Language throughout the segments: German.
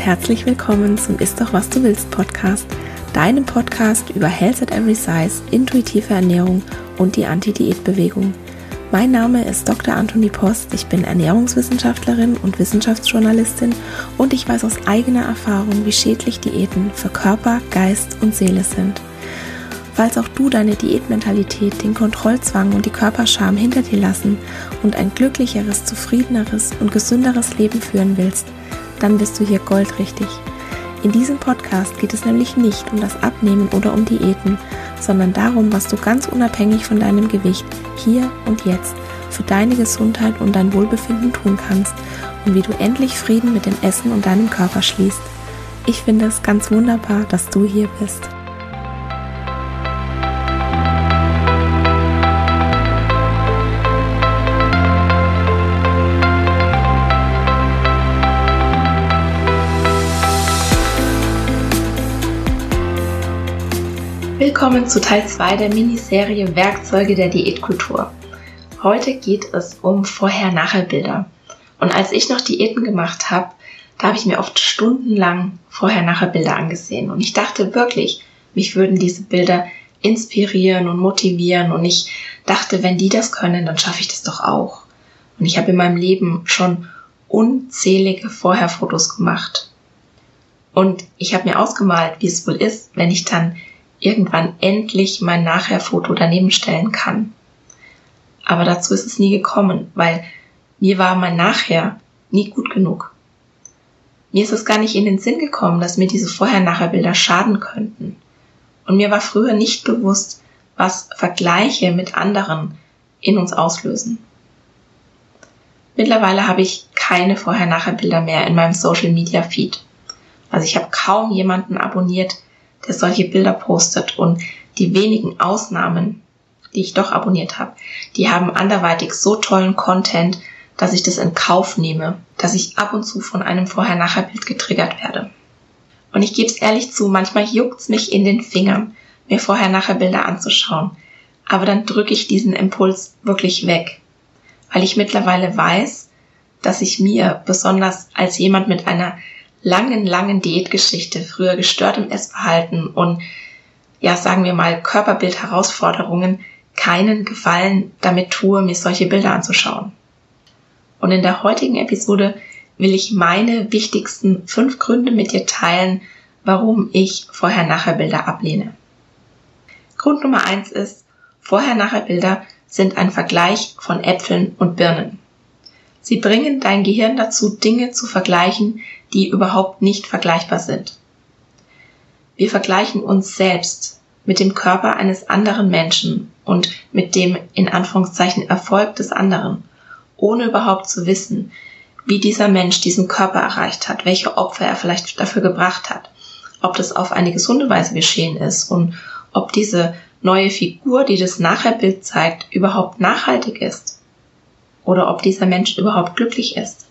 herzlich willkommen zum Ist doch was du willst Podcast, deinem Podcast über Health at Every Size, intuitive Ernährung und die Anti-Diät-Bewegung. Mein Name ist Dr. Antonie Post, ich bin Ernährungswissenschaftlerin und Wissenschaftsjournalistin und ich weiß aus eigener Erfahrung, wie schädlich Diäten für Körper, Geist und Seele sind. Falls auch du deine Diätmentalität, den Kontrollzwang und die Körperscham hinter dir lassen und ein glücklicheres, zufriedeneres und gesünderes Leben führen willst, dann bist du hier goldrichtig. In diesem Podcast geht es nämlich nicht um das Abnehmen oder um Diäten, sondern darum, was du ganz unabhängig von deinem Gewicht hier und jetzt für deine Gesundheit und dein Wohlbefinden tun kannst und wie du endlich Frieden mit dem Essen und deinem Körper schließt. Ich finde es ganz wunderbar, dass du hier bist. Willkommen zu Teil 2 der Miniserie Werkzeuge der Diätkultur. Heute geht es um Vorher-Nachher-Bilder. Und als ich noch Diäten gemacht habe, da habe ich mir oft stundenlang Vorher-Nachher-Bilder angesehen. Und ich dachte wirklich, mich würden diese Bilder inspirieren und motivieren. Und ich dachte, wenn die das können, dann schaffe ich das doch auch. Und ich habe in meinem Leben schon unzählige Vorher-Fotos gemacht. Und ich habe mir ausgemalt, wie es wohl ist, wenn ich dann irgendwann endlich mein Nachher-Foto daneben stellen kann. Aber dazu ist es nie gekommen, weil mir war mein Nachher nie gut genug. Mir ist es gar nicht in den Sinn gekommen, dass mir diese Vorher-Nachher-Bilder schaden könnten. Und mir war früher nicht bewusst, was Vergleiche mit anderen in uns auslösen. Mittlerweile habe ich keine Vorher-Nachher-Bilder mehr in meinem Social-Media-Feed. Also ich habe kaum jemanden abonniert, der solche Bilder postet, und die wenigen Ausnahmen, die ich doch abonniert habe, die haben anderweitig so tollen Content, dass ich das in Kauf nehme, dass ich ab und zu von einem Vorher-Nachher-Bild getriggert werde. Und ich gebe es ehrlich zu, manchmal juckt's mich in den Fingern, mir Vorher-Nachher-Bilder anzuschauen, aber dann drücke ich diesen Impuls wirklich weg, weil ich mittlerweile weiß, dass ich mir, besonders als jemand mit einer langen Diätgeschichte, früher gestörtem Essverhalten und, ja, sagen wir mal, Körperbildherausforderungen, keinen Gefallen damit tue, mir solche Bilder anzuschauen. Und in der heutigen Episode will ich meine wichtigsten 5 Gründe mit dir teilen, warum ich Vorher-Nachher-Bilder ablehne. Grund Nummer 1 ist, Vorher-Nachher-Bilder sind ein Vergleich von Äpfeln und Birnen. Sie bringen dein Gehirn dazu, Dinge zu vergleichen, die überhaupt nicht vergleichbar sind. Wir vergleichen uns selbst mit dem Körper eines anderen Menschen und mit dem in Anführungszeichen Erfolg des anderen, ohne überhaupt zu wissen, wie dieser Mensch diesen Körper erreicht hat, welche Opfer er vielleicht dafür gebracht hat, ob das auf eine gesunde Weise geschehen ist und ob diese neue Figur, die das Nachherbild zeigt, überhaupt nachhaltig ist oder ob dieser Mensch überhaupt glücklich ist.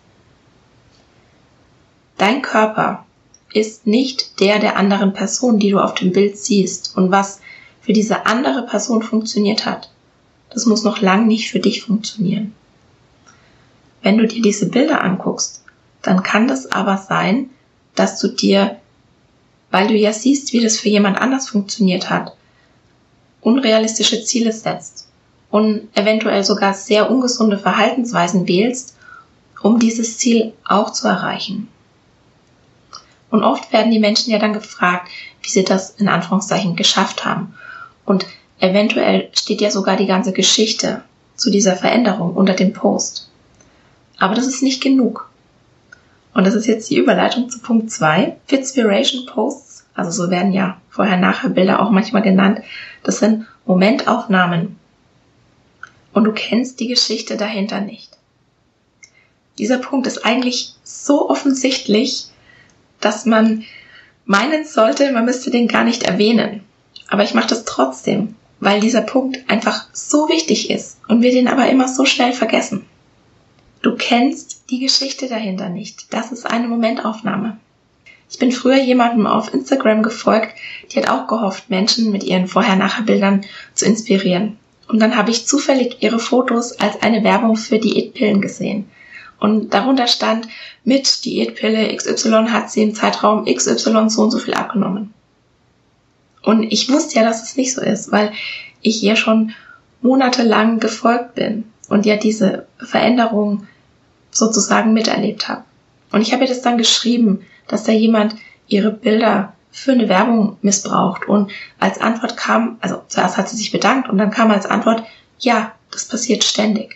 Dein Körper ist nicht der anderen Person, die du auf dem Bild siehst, und was für diese andere Person funktioniert hat, das muss noch lang nicht für dich funktionieren. Wenn du dir diese Bilder anguckst, dann kann das aber sein, dass du dir, weil du ja siehst, wie das für jemand anders funktioniert hat, unrealistische Ziele setzt und eventuell sogar sehr ungesunde Verhaltensweisen wählst, um dieses Ziel auch zu erreichen. Und oft werden die Menschen ja dann gefragt, wie sie das in Anführungszeichen geschafft haben. Und eventuell steht ja sogar die ganze Geschichte zu dieser Veränderung unter dem Post. Aber das ist nicht genug. Und das ist jetzt die Überleitung zu Punkt 2. Fitspiration Posts, also so werden ja Vorher-Nachher-Bilder auch manchmal genannt, das sind Momentaufnahmen. Und du kennst die Geschichte dahinter nicht. Dieser Punkt ist eigentlich so offensichtlich, dass man meinen sollte, man müsste den gar nicht erwähnen. Aber ich mache das trotzdem, weil dieser Punkt einfach so wichtig ist und wir den aber immer so schnell vergessen. Du kennst die Geschichte dahinter nicht. Das ist eine Momentaufnahme. Ich bin früher jemandem auf Instagram gefolgt, die hat auch gehofft, Menschen mit ihren Vorher-Nachher-Bildern zu inspirieren. Und dann habe ich zufällig ihre Fotos als eine Werbung für Diätpillen gesehen. Und darunter stand, mit Diätpille XY hat sie im Zeitraum XY so und so viel abgenommen. Und ich wusste ja, dass es nicht so ist, weil ich ihr schon monatelang gefolgt bin und ja diese Veränderung sozusagen miterlebt habe. Und ich habe ihr das dann geschrieben, dass da jemand ihre Bilder für eine Werbung missbraucht. Und als Antwort kam, also zuerst hat sie sich bedankt und dann kam als Antwort, ja, das passiert ständig.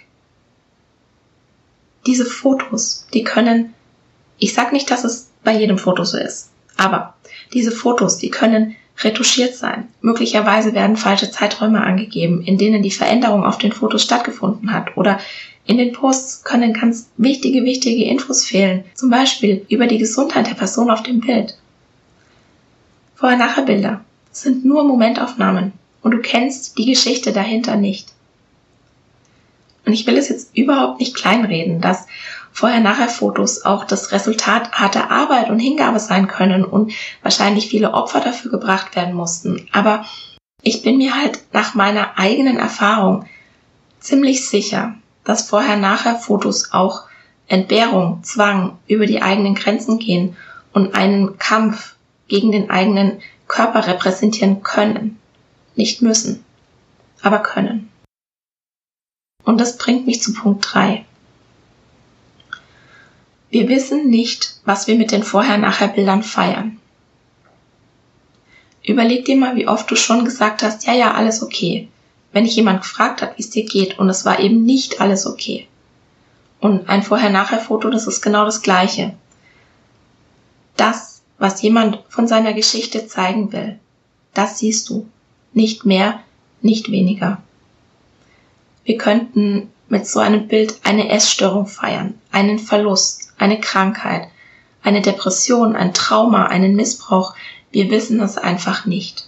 Diese Fotos, die können, ich sag nicht, dass es bei jedem Foto so ist, aber diese Fotos, die können retuschiert sein. Möglicherweise werden falsche Zeiträume angegeben, in denen die Veränderung auf den Fotos stattgefunden hat. Oder in den Posts können ganz wichtige Infos fehlen. Zum Beispiel über die Gesundheit der Person auf dem Bild. Vorher-Nachher-Bilder sind nur Momentaufnahmen und du kennst die Geschichte dahinter nicht. Und ich will es jetzt überhaupt nicht kleinreden, dass Vorher-Nachher-Fotos auch das Resultat harter Arbeit und Hingabe sein können und wahrscheinlich viele Opfer dafür gebracht werden mussten. Aber ich bin mir halt nach meiner eigenen Erfahrung ziemlich sicher, dass Vorher-Nachher-Fotos auch Entbehrung, Zwang, über die eigenen Grenzen gehen und einen Kampf gegen den eigenen Körper repräsentieren können. Nicht müssen, aber können. Und das bringt mich zu Punkt 3. Wir wissen nicht, was wir mit den Vorher-Nachher-Bildern feiern. Überleg dir mal, wie oft du schon gesagt hast, ja, alles okay. Wenn dich jemand gefragt hat, wie es dir geht und es war eben nicht alles okay. Und ein Vorher-Nachher-Foto, das ist genau das Gleiche. Das, was jemand von seiner Geschichte zeigen will, das siehst du. Nicht mehr, nicht weniger. Wir könnten mit so einem Bild eine Essstörung feiern, einen Verlust, eine Krankheit, eine Depression, ein Trauma, einen Missbrauch. Wir wissen es einfach nicht.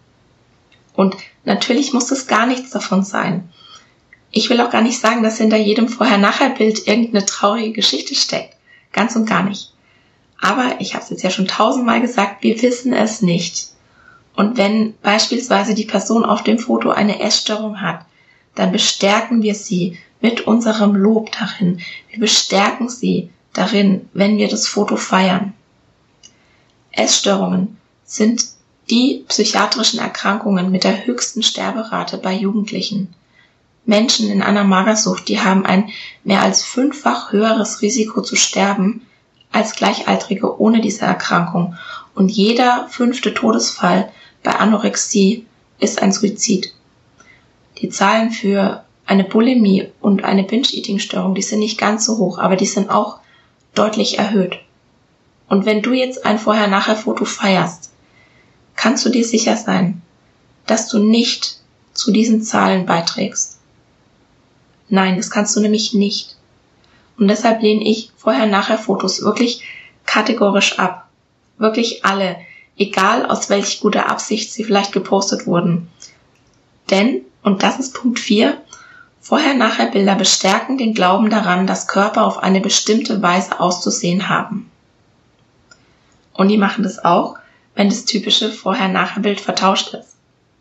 Und natürlich muss es gar nichts davon sein. Ich will auch gar nicht sagen, dass hinter jedem Vorher-Nachher-Bild irgendeine traurige Geschichte steckt. Ganz und gar nicht. Aber ich habe es jetzt ja schon 1000-mal gesagt, wir wissen es nicht. Und wenn beispielsweise die Person auf dem Foto eine Essstörung hat, dann bestärken wir sie mit unserem Lob darin. Wir bestärken sie darin, wenn wir das Foto feiern. Essstörungen sind die psychiatrischen Erkrankungen mit der höchsten Sterberate bei Jugendlichen. Menschen in einer Magersucht, die haben ein mehr als 5-fach höheres Risiko zu sterben als Gleichaltrige ohne diese Erkrankung. Und jeder 5. Todesfall bei Anorexie ist ein Suizid. Die Zahlen für eine Bulimie und eine Binge-Eating-Störung, die sind nicht ganz so hoch, aber die sind auch deutlich erhöht. Und wenn du jetzt ein Vorher-Nachher-Foto feierst, kannst du dir sicher sein, dass du nicht zu diesen Zahlen beiträgst. Nein, das kannst du nämlich nicht. Und deshalb lehne ich Vorher-Nachher-Fotos wirklich kategorisch ab. Wirklich alle, egal aus welch guter Absicht sie vielleicht gepostet wurden. Denn, und das ist Punkt 4, Vorher-Nachher-Bilder bestärken den Glauben daran, dass Körper auf eine bestimmte Weise auszusehen haben. Und die machen das auch, wenn das typische Vorher-Nachher-Bild vertauscht ist.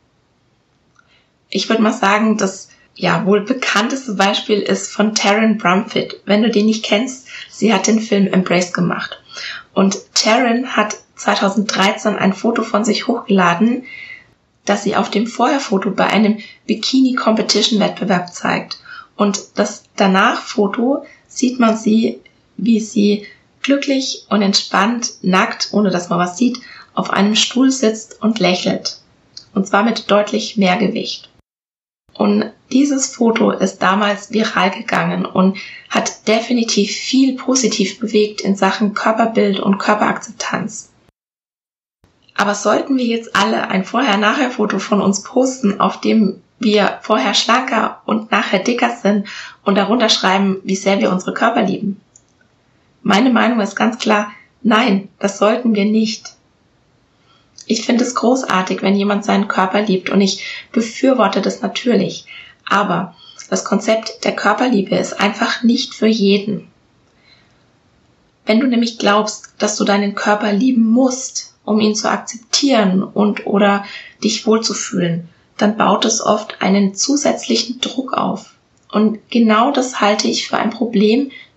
Ich würde mal sagen, das wohl bekannteste Beispiel ist von Taryn Brumfitt. Wenn du den nicht kennst, sie hat den Film Embrace gemacht. Und Taryn hat 2013 ein Foto von sich hochgeladen, das sie auf dem Vorherfoto bei einem Bikini-Competition-Wettbewerb zeigt. Und das Danach-Foto sieht man sie, wie sie glücklich und entspannt, nackt, ohne dass man was sieht, auf einem Stuhl sitzt und lächelt. Und zwar mit deutlich mehr Gewicht. Und dieses Foto ist damals viral gegangen und hat definitiv viel positiv bewegt in Sachen Körperbild und Körperakzeptanz. Aber sollten wir jetzt alle ein Vorher-Nachher-Foto von uns posten, auf dem wir vorher schlanker und nachher dicker sind und darunter schreiben, wie sehr wir unsere Körper lieben? Meine Meinung ist ganz klar, nein, das sollten wir nicht. Ich finde es großartig, wenn jemand seinen Körper liebt und ich befürworte das natürlich. Aber das Konzept der Körperliebe ist einfach nicht für jeden. Wenn du nämlich glaubst, dass du deinen Körper lieben musst, um ihn zu akzeptieren und oder dich wohlzufühlen, dann baut es oft einen zusätzlichen Druck auf. Und genau das halte ich für ein Problem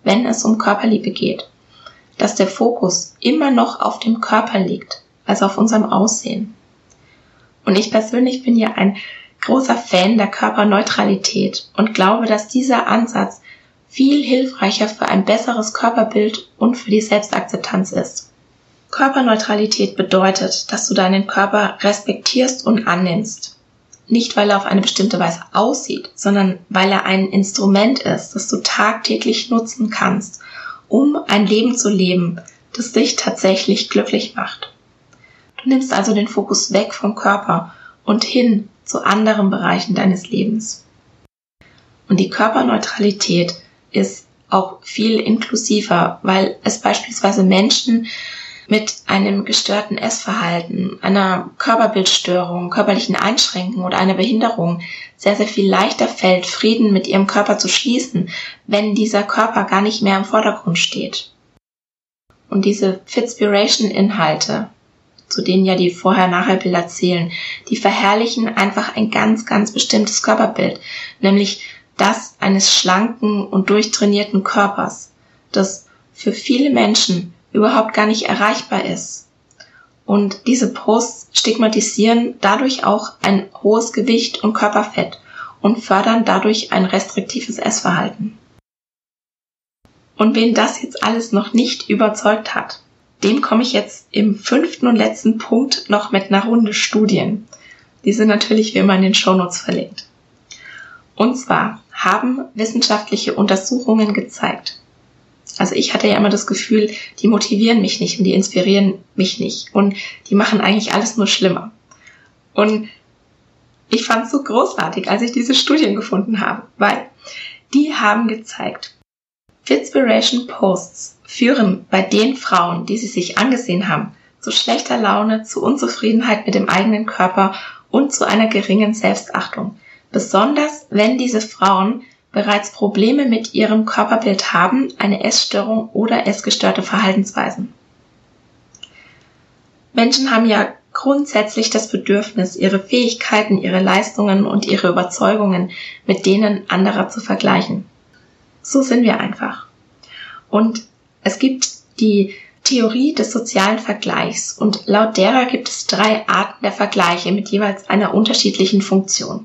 wenn es um Körperliebe geht, dass der Fokus immer noch auf dem Körper liegt, als auf unserem Aussehen. Und ich persönlich bin ja ein großer Fan der Körperneutralität und glaube, dass dieser Ansatz viel hilfreicher für ein besseres Körperbild und für die Selbstakzeptanz ist. Körperneutralität bedeutet, dass du deinen Körper respektierst und annimmst. Nicht, weil er auf eine bestimmte Weise aussieht, sondern weil er ein Instrument ist, das du tagtäglich nutzen kannst, um ein Leben zu leben, das dich tatsächlich glücklich macht. Du nimmst also den Fokus weg vom Körper und hin zu anderen Bereichen deines Lebens. Und die Körperneutralität ist auch viel inklusiver, weil es beispielsweise Menschen mit einem gestörten Essverhalten, einer Körperbildstörung, körperlichen Einschränkungen oder einer Behinderung sehr, sehr viel leichter fällt, Frieden mit ihrem Körper zu schließen, wenn dieser Körper gar nicht mehr im Vordergrund steht. Und diese Fitspiration-Inhalte, zu denen ja die Vorher-Nachher-Bilder zählen, die verherrlichen einfach ein ganz, ganz bestimmtes Körperbild, nämlich das eines schlanken und durchtrainierten Körpers, das für viele Menschen überhaupt gar nicht erreichbar ist. Und diese Posts stigmatisieren dadurch auch ein hohes Gewicht und Körperfett und fördern dadurch ein restriktives Essverhalten. Und wen das jetzt alles noch nicht überzeugt hat, dem komme ich jetzt im 5. und letzten Punkt noch mit einer Runde Studien. Die sind natürlich wie immer in den Shownotes verlinkt. Und zwar haben wissenschaftliche Untersuchungen gezeigt, also ich hatte ja immer das Gefühl, die motivieren mich nicht und die inspirieren mich nicht und die machen eigentlich alles nur schlimmer. Und ich fand es so großartig, als ich diese Studien gefunden habe, weil die haben gezeigt, Fitspiration Posts führen bei den Frauen, die sie sich angesehen haben, zu schlechter Laune, zu Unzufriedenheit mit dem eigenen Körper und zu einer geringen Selbstachtung. Besonders wenn diese Frauen bereits Probleme mit ihrem Körperbild haben, eine Essstörung oder essgestörte Verhaltensweisen. Menschen haben ja grundsätzlich das Bedürfnis, ihre Fähigkeiten, ihre Leistungen und ihre Überzeugungen mit denen anderer zu vergleichen. So sind wir einfach. Und es gibt die Theorie des sozialen Vergleichs und laut derer gibt es 3 Arten der Vergleiche mit jeweils einer unterschiedlichen Funktion.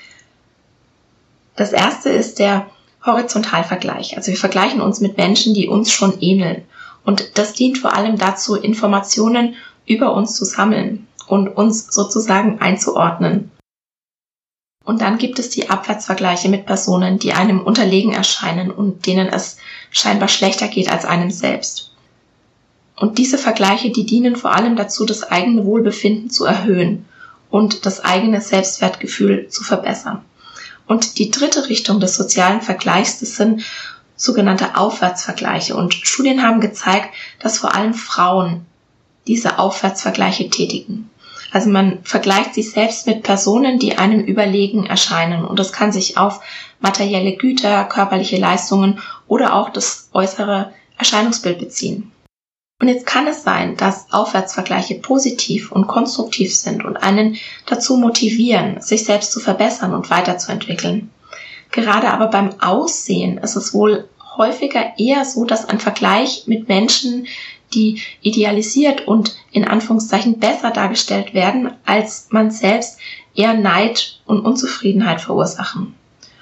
Das erste ist der Horizontalvergleich. Also wir vergleichen uns mit Menschen, die uns schon ähneln. Und das dient vor allem dazu, Informationen über uns zu sammeln und uns sozusagen einzuordnen. Und dann gibt es die Abwärtsvergleiche mit Personen, die einem unterlegen erscheinen und denen es scheinbar schlechter geht als einem selbst. Und diese Vergleiche, die dienen vor allem dazu, das eigene Wohlbefinden zu erhöhen und das eigene Selbstwertgefühl zu verbessern. Und die dritte Richtung des sozialen Vergleichs, das sind sogenannte Aufwärtsvergleiche. Und Studien haben gezeigt, dass vor allem Frauen diese Aufwärtsvergleiche tätigen. Also man vergleicht sich selbst mit Personen, die einem überlegen erscheinen. Und das kann sich auf materielle Güter, körperliche Leistungen oder auch das äußere Erscheinungsbild beziehen. Und jetzt kann es sein, dass Aufwärtsvergleiche positiv und konstruktiv sind und einen dazu motivieren, sich selbst zu verbessern und weiterzuentwickeln. Gerade aber beim Aussehen ist es wohl häufiger eher so, dass ein Vergleich mit Menschen, die idealisiert und in Anführungszeichen besser dargestellt werden, als man selbst, eher Neid und Unzufriedenheit verursachen.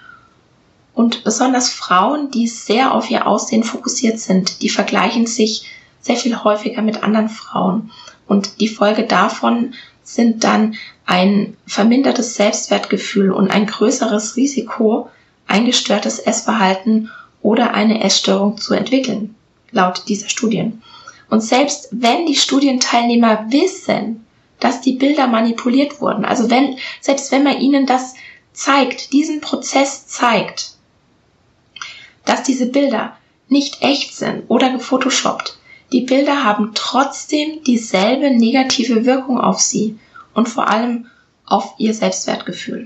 Und besonders Frauen, die sehr auf ihr Aussehen fokussiert sind, die vergleichen sich sehr viel häufiger mit anderen Frauen. Und die Folge davon sind dann ein vermindertes Selbstwertgefühl und ein größeres Risiko, ein gestörtes Essverhalten oder eine Essstörung zu entwickeln, laut dieser Studien. Und selbst wenn die Studienteilnehmer wissen, dass die Bilder manipuliert wurden, also selbst wenn man ihnen das zeigt, diesen Prozess zeigt, dass diese Bilder nicht echt sind oder gefotoshoppt, die Bilder haben trotzdem dieselbe negative Wirkung auf sie und vor allem auf ihr Selbstwertgefühl.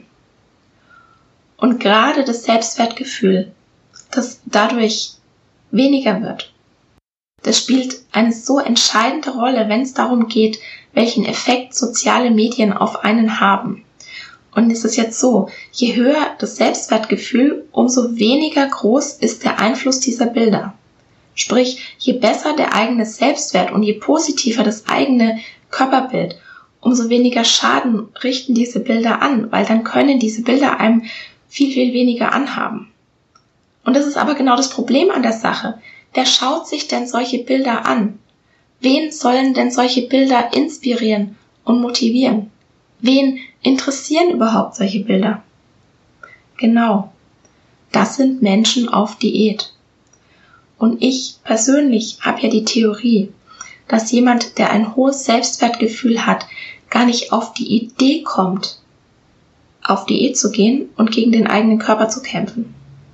Und gerade das Selbstwertgefühl, das dadurch weniger wird, das spielt eine so entscheidende Rolle, wenn es darum geht, welchen Effekt soziale Medien auf einen haben. Und es ist jetzt so, je höher das Selbstwertgefühl, umso weniger groß ist der Einfluss dieser Bilder. Sprich, je besser der eigene Selbstwert und je positiver das eigene Körperbild, umso weniger Schaden richten diese Bilder an, weil dann können diese Bilder einem viel, viel weniger anhaben. Und das ist aber genau das Problem an der Sache. Wer schaut sich denn solche Bilder an? Wen sollen denn solche Bilder inspirieren und motivieren? Wen interessieren überhaupt solche Bilder? Genau, das sind Menschen auf Diät. Und ich persönlich habe ja die Theorie, dass jemand, der ein hohes Selbstwertgefühl hat, gar nicht auf die Idee kommt, auf Diät zu gehen und gegen den eigenen Körper zu kämpfen.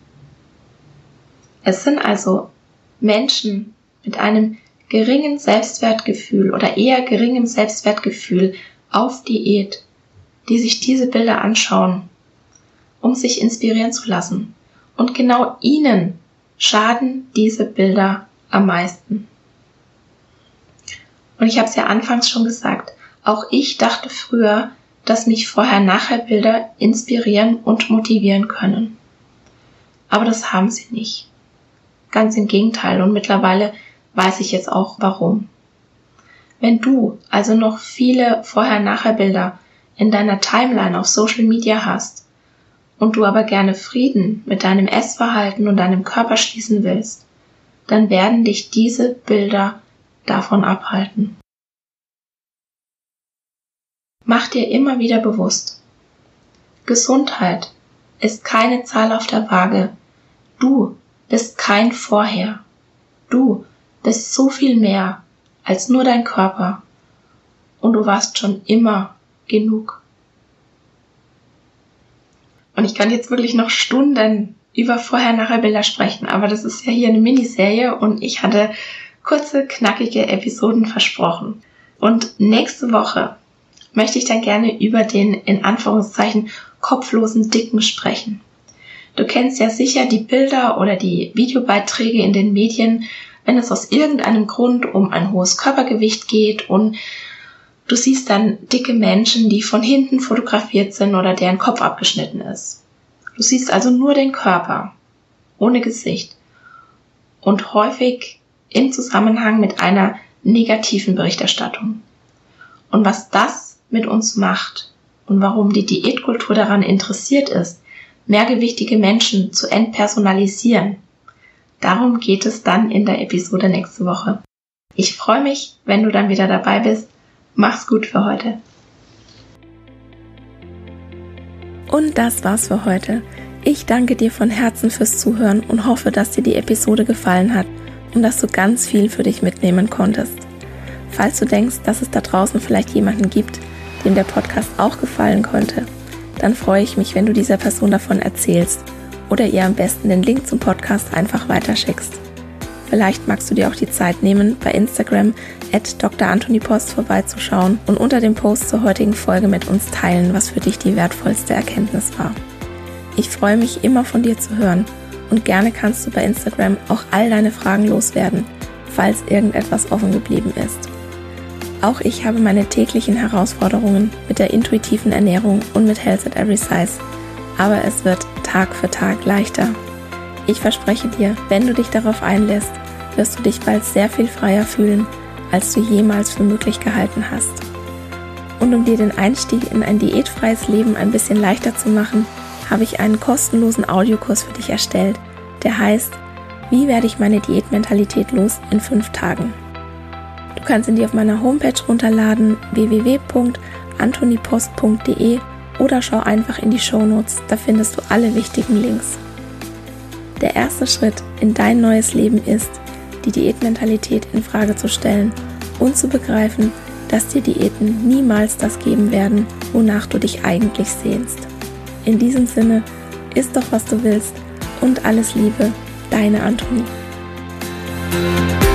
Es sind also Menschen mit einem geringen Selbstwertgefühl oder eher geringem Selbstwertgefühl auf Diät, die sich diese Bilder anschauen, um sich inspirieren zu lassen. Und genau ihnen schaden diese Bilder am meisten. Und ich habe es ja anfangs schon gesagt, auch ich dachte früher, dass mich Vorher-Nachher-Bilder inspirieren und motivieren können. Aber das haben sie nicht. Ganz im Gegenteil, und mittlerweile weiß ich jetzt auch warum. Wenn du also noch viele Vorher-Nachher-Bilder in deiner Timeline auf Social Media hast und du aber gerne Frieden mit deinem Essverhalten und deinem Körper schließen willst, dann werden dich diese Bilder davon abhalten. Mach dir immer wieder bewusst, Gesundheit ist keine Zahl auf der Waage. Du bist kein Vorher. Du bist so viel mehr als nur dein Körper. Und du warst schon immer genug. Und ich kann jetzt wirklich noch Stunden über Vorher-Nachher-Bilder sprechen, aber das ist ja hier eine Miniserie und ich hatte kurze, knackige Episoden versprochen. Und nächste Woche möchte ich dann gerne über den, in Anführungszeichen, kopflosen Dicken sprechen. Du kennst ja sicher die Bilder oder die Videobeiträge in den Medien, wenn es aus irgendeinem Grund um ein hohes Körpergewicht geht und du siehst dann dicke Menschen, die von hinten fotografiert sind oder deren Kopf abgeschnitten ist. Du siehst also nur den Körper, ohne Gesicht und häufig im Zusammenhang mit einer negativen Berichterstattung. Und was das mit uns macht und warum die Diätkultur daran interessiert ist, mehrgewichtige Menschen zu entpersonalisieren, darum geht es dann in der Episode nächste Woche. Ich freue mich, wenn du dann wieder dabei bist. Mach's gut für heute. Und das war's für heute. Ich danke dir von Herzen fürs Zuhören und hoffe, dass dir die Episode gefallen hat und dass du ganz viel für dich mitnehmen konntest. Falls du denkst, dass es da draußen vielleicht jemanden gibt, dem der Podcast auch gefallen könnte, dann freue ich mich, wenn du dieser Person davon erzählst oder ihr am besten den Link zum Podcast einfach weiterschickst. Vielleicht magst du dir auch die Zeit nehmen, bei Instagram @drantonipost vorbeizuschauen und unter dem Post zur heutigen Folge mit uns teilen, was für dich die wertvollste Erkenntnis war. Ich freue mich immer von dir zu hören und gerne kannst du bei Instagram auch all deine Fragen loswerden, falls irgendetwas offen geblieben ist. Auch ich habe meine täglichen Herausforderungen mit der intuitiven Ernährung und mit Health at Every Size, aber es wird Tag für Tag leichter. Ich verspreche dir, wenn du dich darauf einlässt, wirst du dich bald sehr viel freier fühlen, als du jemals für möglich gehalten hast. Und um dir den Einstieg in ein diätfreies Leben ein bisschen leichter zu machen, habe ich einen kostenlosen Audiokurs für dich erstellt, der heißt Wie werde ich meine Diätmentalität los in 5 Tagen? Du kannst ihn dir auf meiner Homepage runterladen, www.antonipost.de, oder schau einfach in die Shownotes, da findest du alle wichtigen Links. Der erste Schritt in dein neues Leben ist, die Diätmentalität in Frage zu stellen und zu begreifen, dass dir Diäten niemals das geben werden, wonach du dich eigentlich sehnst. In diesem Sinne, iss doch, was du willst und alles Liebe, deine Antonie.